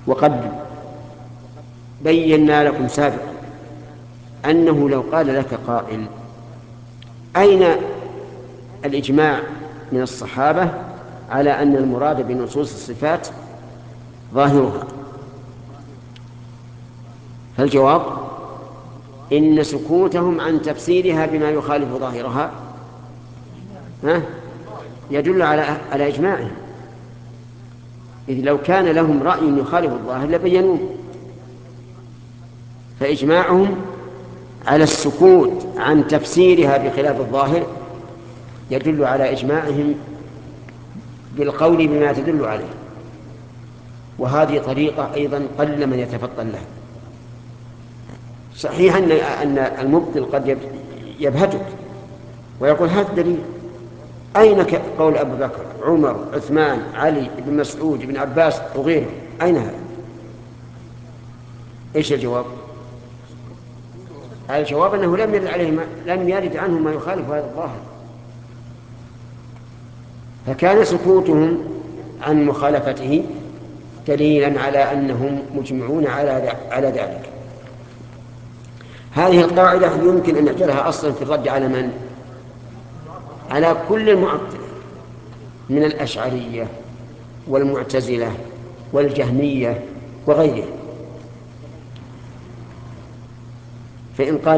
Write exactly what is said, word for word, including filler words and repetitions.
وقد بينا لكم سابقا أنه لو قال لك قائل أين الإجماع من الصحابة على أن المراد بنصوص الصفات ظاهرها، فالجواب إن سكوتهم عن تفسيرها بما يخالف ظاهرها يدل على على إجماعهم، إذ لو كان لهم رأي يخالف الظاهر لبينوه، فإجماعهم على السكوت عن تفسيرها بخلاف الظاهر يدل على إجماعهم بالقول بما تدل عليه. وهذه طريقة أيضا قل من يتفطن لها. صحيح أن أن المبطل قد يبهتك ويقول هذا الدليل، أين قول أبو بكر عمر عثمان علي بن مسعود بن عباس وغيره، أين هذا؟ إيش الجواب؟ الجواب أنه لم يرد عليه ما لم يرد عنه ما يخالف هذا الظاهر، فكان سكوتهم عن مخالفته دليلا على أنهم مجمعون على على ذلك. هذه القاعدة يمكن أن نجعلها أصلا في الرد على من؟ على كل المعطلة من الأشعرية والمعتزلة والجهمية وغيرهم. فإن قال